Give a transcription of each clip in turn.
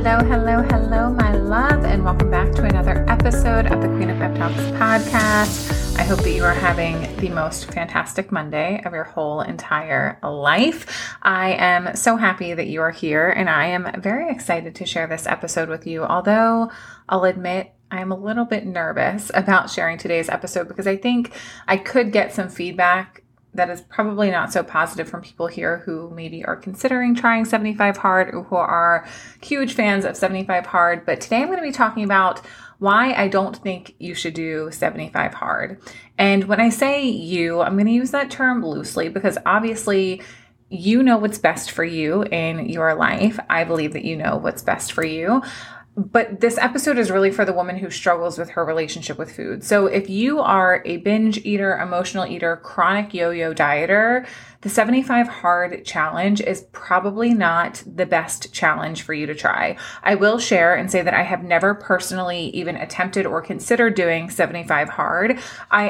Hello, hello, hello, my love, and welcome back to another episode of the Queen of Pep Talks podcast. I hope that you are having the most fantastic Monday of your whole entire life. I am so happy that you are here, and I am very excited to share this episode with you, although I'll admit I'm a little bit nervous about sharing today's episode because I think I could get some feedback that is probably not so positive from people here who maybe are considering trying 75 Hard or who are huge fans of 75 Hard. But today I'm going to be talking about why I don't think you should do 75 Hard. And when I say you, I'm going to use that term loosely because obviously you know what's best for you in your life. I believe that you know what's best for you. But this episode is really for the woman who struggles with her relationship with food. So if you are a binge eater, emotional eater, chronic yo-yo dieter, the 75 Hard challenge is probably not the best challenge for you to try. I will share and say that I have never personally even attempted or considered doing 75 Hard.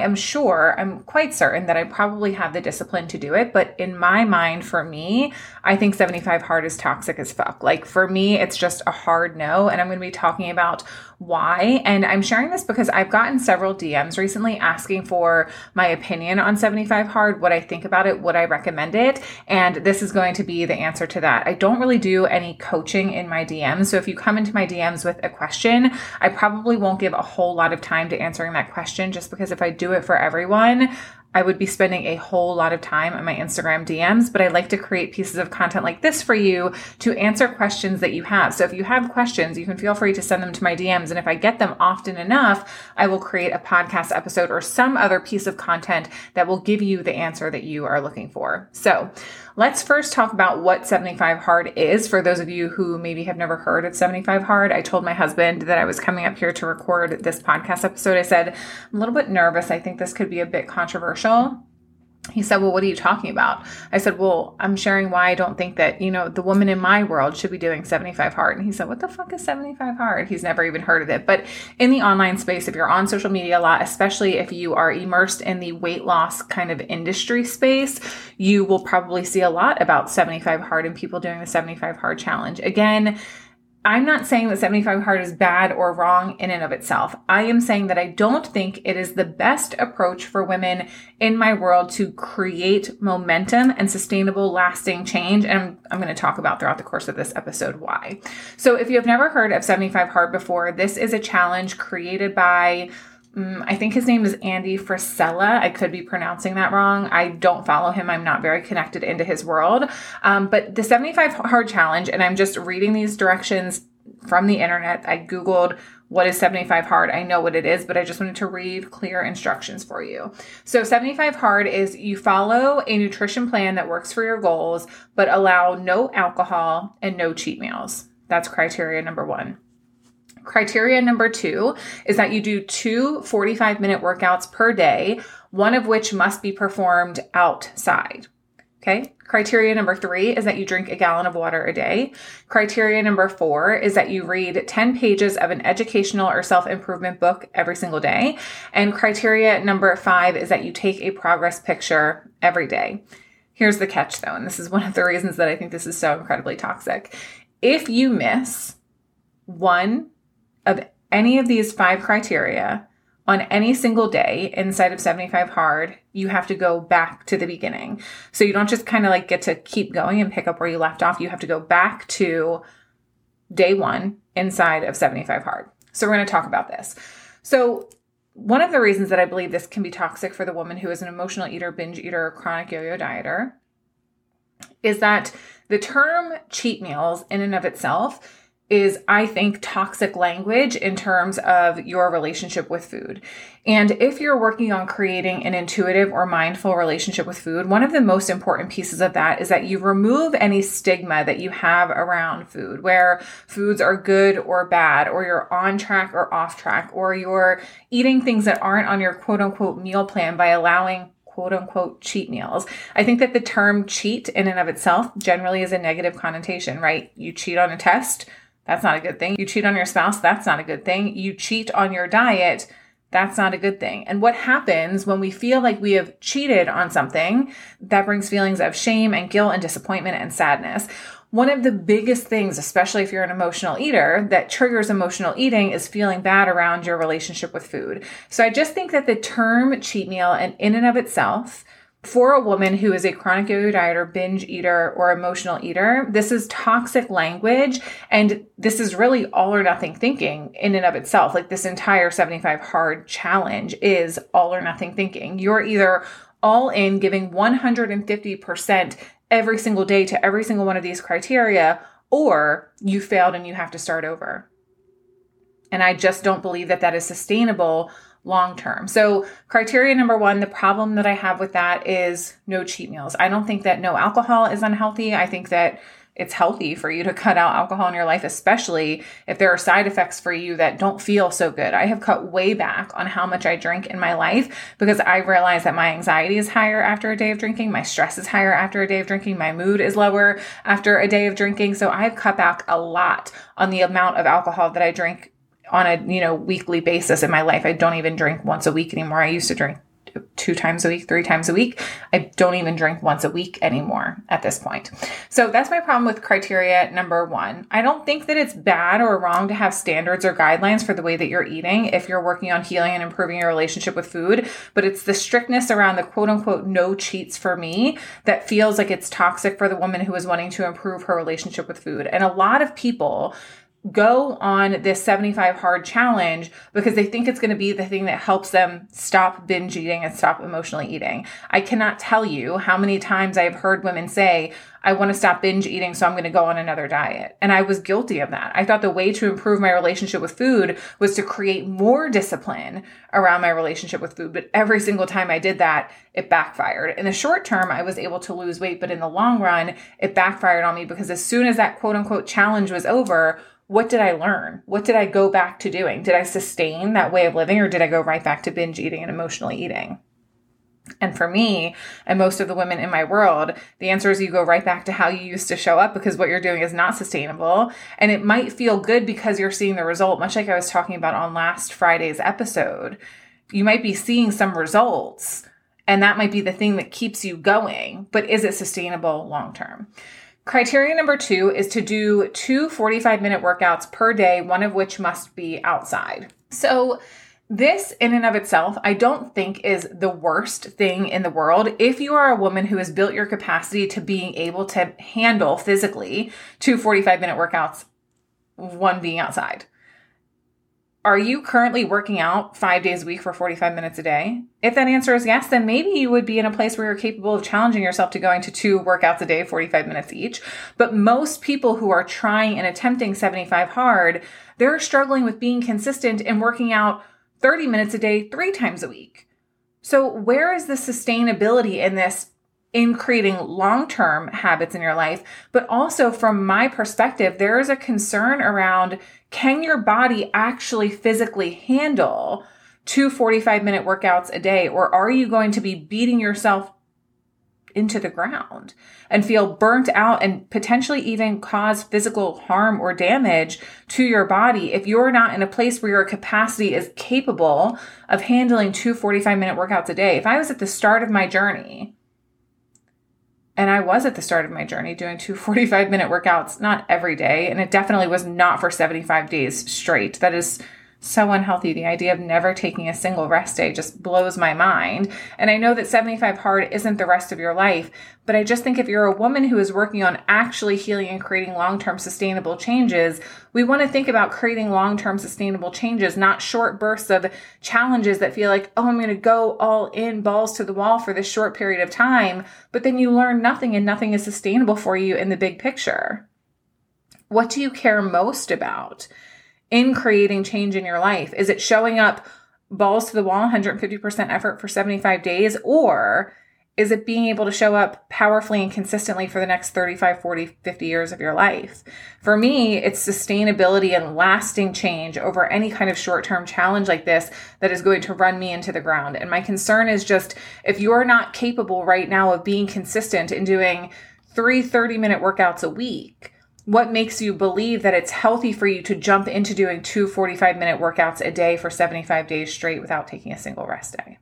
I'm quite certain that I probably have the discipline to do it. But in my mind, for me, I think 75 Hard is toxic as fuck. Like for me, it's just a hard no. And I'm going to be talking about why. And I'm sharing this because I've gotten several DMs recently asking for my opinion on 75 Hard, what I think about it, would I recommend it? And this is going to be the answer to that. I don't really do any coaching in my DMs. So if you come into my DMs with a question, I probably won't give a whole lot of time to answering that question just because if I do it for everyone, I would be spending a whole lot of time on my Instagram DMs, but I like to create pieces of content like this for you to answer questions that you have. So if you have questions, you can feel free to send them to my DMs. And if I get them often enough, I will create a podcast episode or some other piece of content that will give you the answer that you are looking for. So let's first talk about what 75 Hard is. For those of you who maybe have never heard of 75 Hard, I told my husband that I was coming up here to record this podcast episode. I said, I'm a little bit nervous. I think this could be a bit controversial. He said, well, what are you talking about? I said, well, I'm sharing why I don't think that, the woman in my world should be doing 75 Hard. And he said, what the fuck is 75 Hard? He's never even heard of it. But in the online space, if you're on social media a lot, especially if you are immersed in the weight loss kind of industry space, you will probably see a lot about 75 Hard and people doing the 75 Hard challenge. Again, I'm not saying that 75 Hard is bad or wrong in and of itself. I am saying that I don't think it is the best approach for women in my world to create momentum and sustainable, lasting change. And I'm going to talk about throughout the course of this episode why. So if you have never heard of 75 Hard before, this is a challenge created by I think his name is Andy Frisella. I could be pronouncing that wrong. I don't follow him. I'm not very connected into his world. But the 75 Hard challenge, and I'm just reading these directions from the internet. I Googled what is 75 Hard. I know what it is, but I just wanted to read clear instructions for you. So 75 Hard is you follow a nutrition plan that works for your goals, but allow no alcohol and no cheat meals. That's criteria number one. Criteria number two is that you do 2 45-minute workouts per day, one of which must be performed outside. Okay. Criteria number 3 is that you drink a gallon of water a day. Criteria number 4 is that you read 10 pages of an educational or self-improvement book every single day. And criteria number 5 is that you take a progress picture every day. Here's the catch though, and this is one of the reasons that I think this is so incredibly toxic. If you miss one of any of these 5 criteria on any single day inside of 75 Hard, you have to go back to the beginning. So you don't just kind of like get to keep going and pick up where you left off. You have to go back to day 1 inside of 75 Hard. So we're going to talk about this. So one of the reasons that I believe this can be toxic for the woman who is an emotional eater, binge eater, or chronic yo-yo dieter is that the term cheat meals in and of itself is, I think, toxic language in terms of your relationship with food. And if you're working on creating an intuitive or mindful relationship with food, one of the most important pieces of that is that you remove any stigma that you have around food, where foods are good or bad, or you're on track or off track, or you're eating things that aren't on your quote unquote meal plan by allowing quote unquote cheat meals. I think that the term cheat in and of itself generally is a negative connotation, right? You cheat on a test. That's not a good thing. You cheat on your spouse. That's not a good thing. You cheat on your diet. That's not a good thing. And what happens when we feel like we have cheated on something, that brings feelings of shame and guilt and disappointment and sadness. One of the biggest things, especially if you're an emotional eater, that triggers emotional eating is feeling bad around your relationship with food. So I just think that the term cheat meal, and in and of itself, for a woman who is a chronic yo-yo dieter, binge eater, or emotional eater, this is toxic language. And this is really all or nothing thinking in and of itself. Like this entire 75 hard challenge is all or nothing thinking. You're either all in, giving 150% every single day to every single one of these criteria, or you failed and you have to start over. And I just don't believe that that is sustainable long-term. So criteria number one, the problem that I have with that is no cheat meals. I don't think that no alcohol is unhealthy. I think that it's healthy for you to cut out alcohol in your life, especially if there are side effects for you that don't feel so good. I have cut way back on how much I drink in my life because I realize that my anxiety is higher after a day of drinking. My stress is higher after a day of drinking. My mood is lower after a day of drinking. So I've cut back a lot on the amount of alcohol that I drink on a, weekly basis in my life. I don't even drink once a week anymore. I used to drink 2 times a week, 3 times a week. I don't even drink once a week anymore at this point. So that's my problem with criteria number one. I don't think that it's bad or wrong to have standards or guidelines for the way that you're eating if you're working on healing and improving your relationship with food, but it's the strictness around the quote unquote no cheats for me that feels like it's toxic for the woman who is wanting to improve her relationship with food. And a lot of people go on this 75 hard challenge because they think it's going to be the thing that helps them stop binge eating and stop emotionally eating. I cannot tell you how many times I've heard women say, I want to stop binge eating, so I'm going to go on another diet. And I was guilty of that. I thought the way to improve my relationship with food was to create more discipline around my relationship with food. But every single time I did that, it backfired. In the short term, I was able to lose weight, but in the long run, it backfired on me because as soon as that quote unquote challenge was over, what did I learn? What did I go back to doing? Did I sustain that way of living, or did I go right back to binge eating and emotionally eating? And for me, and most of the women in my world, the answer is you go right back to how you used to show up because what you're doing is not sustainable. And it might feel good because you're seeing the result, much like I was talking about on last Friday's episode. You might be seeing some results, and that might be the thing that keeps you going. But is it sustainable long term? Criteria number 2 is to do 2 45-minute workouts per day, one of which must be outside. So this in and of itself, I don't think is the worst thing in the world. If you are a woman who has built your capacity to being able to handle physically 2 45-minute workouts, one being outside. Are you currently working out 5 days a week for 45 minutes a day? If that answer is yes, then maybe you would be in a place where you're capable of challenging yourself to going to 2 workouts a day, 45 minutes each. But most people who are trying and attempting 75 hard, they're struggling with being consistent and working out 30 minutes a day, 3 times a week. So where is the sustainability in this in creating long-term habits in your life? But also from my perspective, there is a concern around, can your body actually physically handle 2 45-minute workouts a day? Or are you going to be beating yourself into the ground and feel burnt out and potentially even cause physical harm or damage to your body if you're not in a place where your capacity is capable of handling 2 45-minute workouts a day? If I was at the start of my journey, and I was at the start of my journey doing 2 45-minute workouts, not every day, and it definitely was not for 75 days straight. That is so unhealthy. The idea of never taking a single rest day just blows my mind. And I know that 75 hard isn't the rest of your life, but I just think if you're a woman who is working on actually healing and creating long-term sustainable changes, we want to think about creating long-term sustainable changes, not short bursts of challenges that feel like, oh, I'm going to go all in, balls to the wall for this short period of time, but then you learn nothing and nothing is sustainable for you in the big picture. What do you care most about in creating change in your life? Is it showing up balls to the wall, 150% effort for 75 days? Or is it being able to show up powerfully and consistently for the next 35, 40, 50 years of your life? For me, it's sustainability and lasting change over any kind of short-term challenge like this that is going to run me into the ground. And my concern is just, if you're not capable right now of being consistent in doing 3 30-minute workouts a week, What makes you believe that it's healthy for you to jump into doing 2 45-minute workouts a day for 75 days straight without taking a single rest day?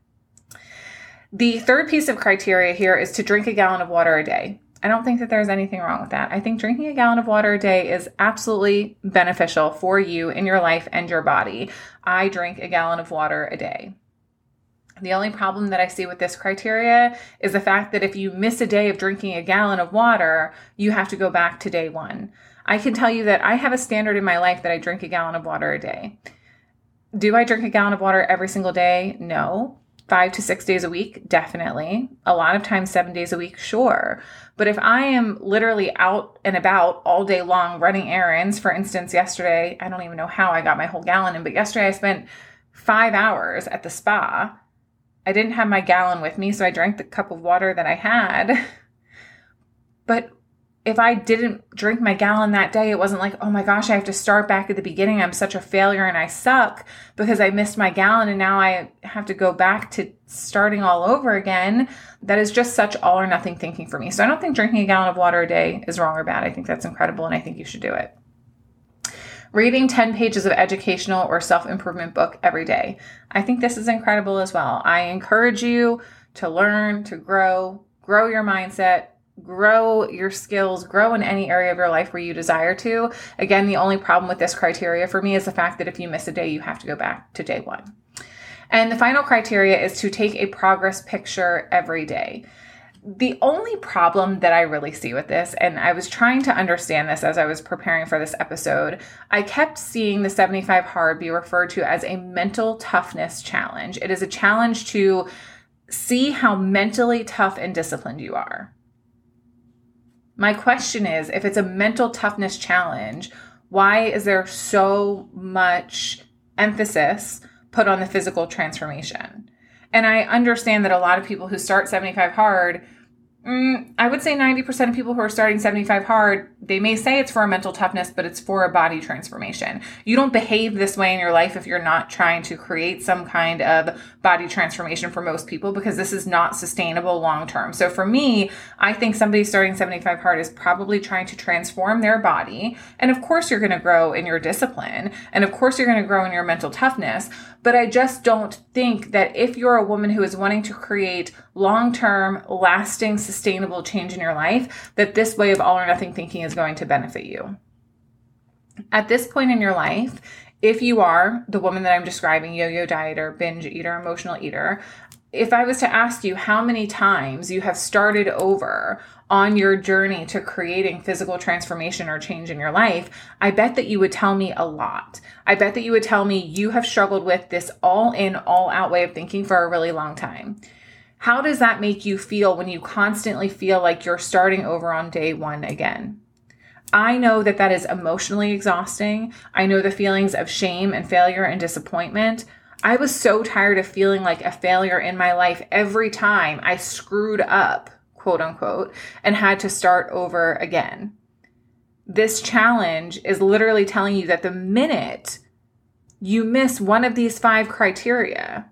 The third piece of criteria here is to drink a gallon of water a day. I don't think that there's anything wrong with that. I think drinking a gallon of water a day is absolutely beneficial for you in your life and your body. I drink a gallon of water a day. The only problem that I see with this criteria is the fact that if you miss a day of drinking a gallon of water, you have to go back to day one. I can tell you that I have a standard in my life that I drink a gallon of water a day. Do I drink a gallon of water every single day? No. 5 to 6 days a week? Definitely. A lot of times 7 days a week? Sure. But if I am literally out and about all day long running errands, for instance, yesterday, I don't even know how I got my whole gallon in, but yesterday I spent 5 hours at the spa. I didn't have my gallon with me, so I drank the cup of water that I had. But if I didn't drink my gallon that day, it wasn't like, oh my gosh, I have to start back at the beginning. I'm such a failure and I suck because I missed my gallon and now I have to go back to starting all over again. That is just such all or nothing thinking for me. So I don't think drinking a gallon of water a day is wrong or bad. I think that's incredible and I think you should do it. Reading 10 pages of educational or self-improvement book every day. I think this is incredible as well. I encourage you to learn, to grow your mindset, grow your skills, grow in any area of your life where you desire to. Again, the only problem with this criteria for me is the fact that if you miss a day, you have to go back to day one. And the final criteria is to take a progress picture every day. The only problem that I really see with this, and I was trying to understand this as I was preparing for this episode, I kept seeing the 75 Hard be referred to as a mental toughness challenge. It is a challenge to see how mentally tough and disciplined you are. My question is, if it's a mental toughness challenge, why is there so much emphasis put on the physical transformation? And I understand that a lot of people who start 75 Hard, I would say 90% of people who are starting 75 Hard, they may say it's for a mental toughness, but it's for a body transformation. You don't behave this way in your life if you're not trying to create some kind of body transformation for most people, because this is not sustainable long term. So for me, I think somebody starting 75 Hard is probably trying to transform their body. And of course, you're going to grow in your discipline. And of course, you're going to grow in your mental toughness. But I just don't think that if you're a woman who is wanting to create long-term, lasting, sustainable change in your life, that this way of all or nothing thinking is going to benefit you. At this point in your life, if you are the woman that I'm describing, yo-yo dieter, binge eater, emotional eater, if I was to ask you how many times you have started over on your journey to creating physical transformation or change in your life, I bet that you would tell me a lot. I bet that you would tell me you have struggled with this all in, all out way of thinking for a really long time. How does that make you feel when you constantly feel like you're starting over on day one again? I know that that is emotionally exhausting. I know the feelings of shame and failure and disappointment. I was so tired of feeling like a failure in my life every time I screwed up, quote unquote, and had to start over again. This challenge is literally telling you that the minute you miss one of these 5 criteria,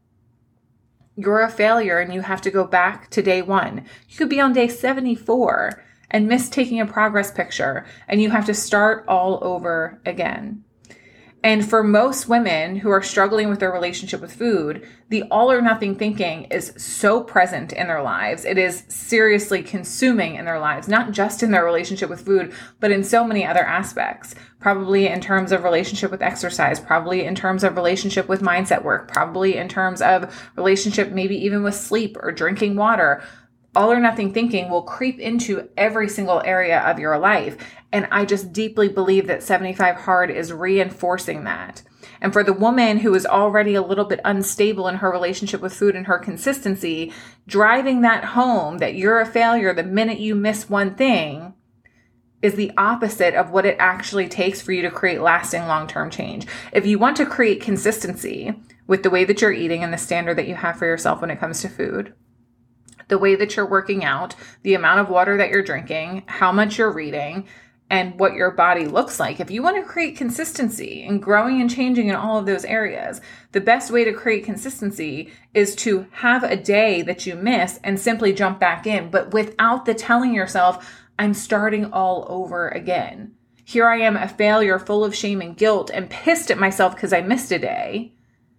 you're a failure and you have to go back to day one. You could be on day 74 and miss taking a progress picture and you have to start all over again. And for most women who are struggling with their relationship with food, the all or nothing thinking is so present in their lives. It is seriously consuming in their lives, not just in their relationship with food, but in so many other aspects. Probably in terms of relationship with exercise, probably in terms of relationship with mindset work, probably in terms of relationship maybe even with sleep or drinking water. All or nothing thinking will creep into every single area of your life. And I just deeply believe that 75 Hard is reinforcing that. And for the woman who is already a little bit unstable in her relationship with food and her consistency, driving that home that you're a failure the minute you miss one thing is the opposite of what it actually takes for you to create lasting long-term change. If you want to create consistency with the way that you're eating and the standard that you have for yourself when it comes to food, the way that you're working out, the amount of water that you're drinking, how much you're reading, and what your body looks like. If you want to create consistency and growing and changing in all of those areas, the best way to create consistency is to have a day that you miss and simply jump back in, but without the telling yourself, I'm starting all over again. Here I am, a failure full of shame and guilt and pissed at myself because I missed a day.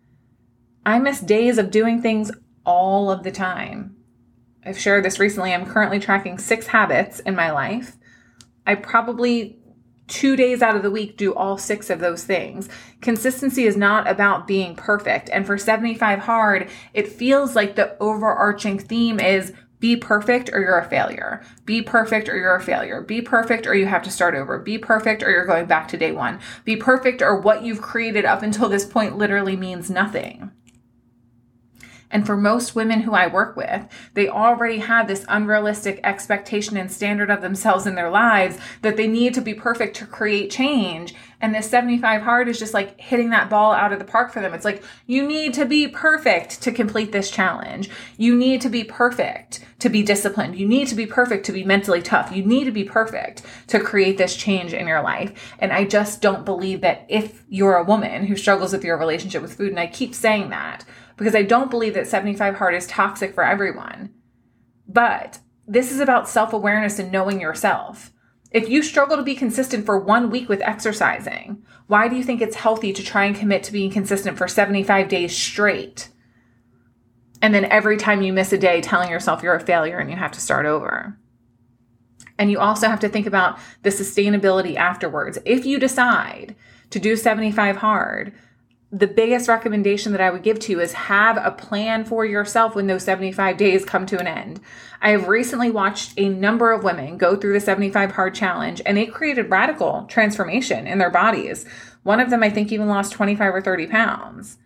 I miss days of doing things all of the time. I've shared this recently. I'm currently tracking 6 habits in my life. I probably 2 days out of the week do all 6 of those things. Consistency is not about being perfect. And for 75 Hard, it feels like the overarching theme is be perfect or you're a failure. Be perfect or you're a failure. Be perfect or you have to start over. Be perfect or you're going back to day one. Be perfect or what you've created up until this point literally means nothing. And for most women who I work with, they already have this unrealistic expectation and standard of themselves in their lives that they need to be perfect to create change. And this 75 Hard is just like hitting that ball out of the park for them. It's like, you need to be perfect to complete this challenge. You need to be perfect to be disciplined. You need to be perfect to be mentally tough. You need to be perfect to create this change in your life. And I just don't believe that if you're a woman who struggles with your relationship with food, and I keep saying that, because I don't believe that 75 Hard is toxic for everyone. But this is about self-awareness and knowing yourself. If you struggle to be consistent for 1 week with exercising, why do you think it's healthy to try and commit to being consistent for 75 days straight? And then every time you miss a day, telling yourself you're a failure and you have to start over. And you also have to think about the sustainability afterwards. If you decide to do 75 Hard, the biggest recommendation that I would give to you is have a plan for yourself when those 75 days come to an end. I have recently watched a number of women go through the 75 Hard challenge, and they created radical transformation in their bodies. One of them, I think, even lost 25 or 30 pounds.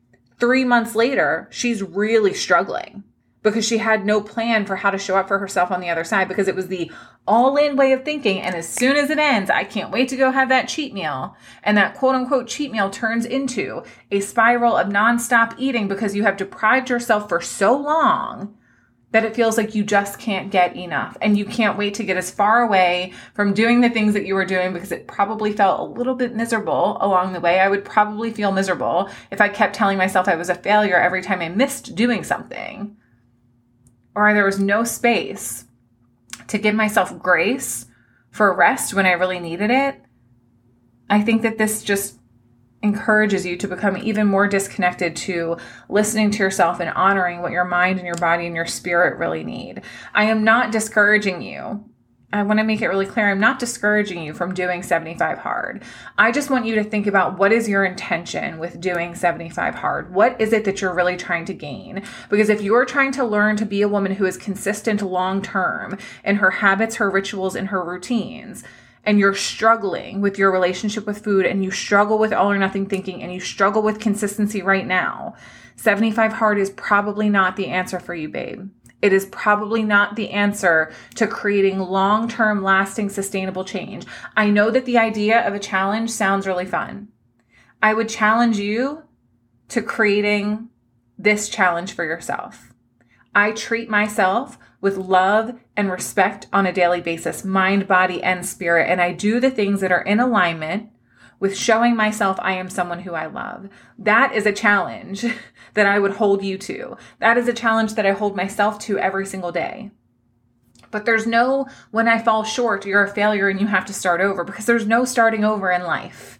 3 months later, she's really struggling because she had no plan for how to show up for herself on the other side, because it was the all-in way of thinking. And as soon as it ends, I can't wait to go have that cheat meal. And that quote-unquote cheat meal turns into a spiral of nonstop eating because you have deprived yourself for so long that it feels like you just can't get enough. And you can't wait to get as far away from doing the things that you were doing, because it probably felt a little bit miserable along the way. I would probably feel miserable if I kept telling myself I was a failure every time I missed doing something, or there was no space to give myself grace for rest when I really needed it. I think that this just encourages you to become even more disconnected to listening to yourself and honoring what your mind and your body and your spirit really need. I am not discouraging you. I want to make it really clear. I'm not discouraging you from doing 75 Hard. I just want you to think about, what is your intention with doing 75 Hard? What is it that you're really trying to gain? Because if you're trying to learn to be a woman who is consistent long-term in her habits, her rituals, and her routines, and you're struggling with your relationship with food, and you struggle with all or nothing thinking, and you struggle with consistency right now, 75 Hard is probably not the answer for you, babe. It is probably not the answer to creating long-term, lasting, sustainable change. I know that the idea of a challenge sounds really fun. I would challenge you to creating this challenge for yourself. I treat myself with love and respect on a daily basis, mind, body, and spirit. And I do the things that are in alignment with showing myself I am someone who I love. That is a challenge that I would hold you to. That is a challenge that I hold myself to every single day. But there's no, when I fall short, you're a failure and you have to start over, because there's no starting over in life.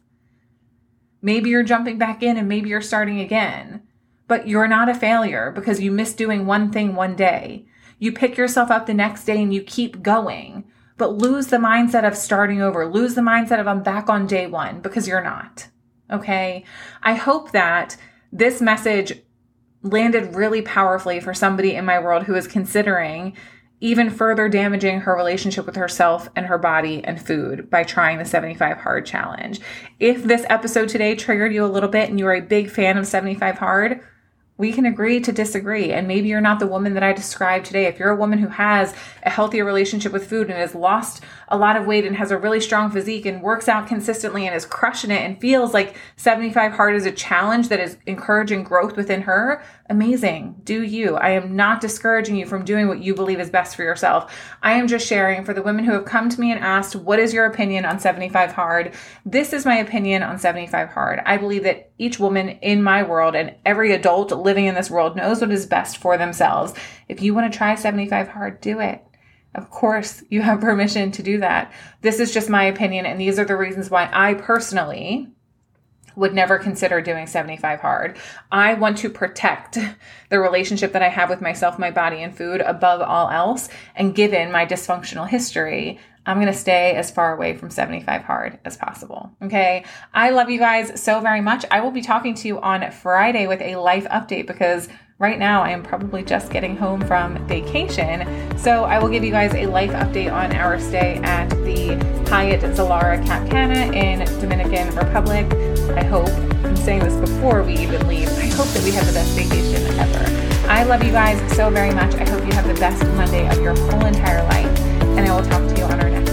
Maybe you're jumping back in and maybe you're starting again, but you're not a failure because you missed doing one thing one day. You pick yourself up the next day and you keep going. But lose the mindset of starting over. Lose the mindset of I'm back on day one, because you're not. Okay? I hope that this message landed really powerfully for somebody in my world who is considering even further damaging her relationship with herself and her body and food by trying the 75 Hard challenge. If this episode today triggered you a little bit and you are a big fan of 75 Hard, we can agree to disagree. And maybe you're not the woman that I described today. If you're a woman who has a healthier relationship with food and has lost a lot of weight and has a really strong physique and works out consistently and is crushing it and feels like 75 Hard is a challenge that is encouraging growth within her, amazing. Do you. I am not discouraging you from doing what you believe is best for yourself. I am just sharing for the women who have come to me and asked, what is your opinion on 75 Hard? This is my opinion on 75 Hard. I believe that each woman in my world and every adult living in this world knows what is best for themselves. If you want to try 75 Hard, do it. Of course, you have permission to do that. This is just my opinion, and these are the reasons why I personally would never consider doing 75 hard. I want to protect the relationship that I have with myself, my body, and food above all else. And given my dysfunctional history, I'm going to stay as far away from 75 hard as possible. Okay. I love you guys so very much. I will be talking to you on Friday with a life update because right now I am probably just getting home from vacation. So I will give you guys a life update on our stay at the Hyatt Zilara Cap Cana in Dominican Republic. I hope, I'm saying this before we even leave, I hope that we have the best vacation ever. I love you guys so very much. I hope you have the best Monday of your whole entire life. And I will talk to you on our next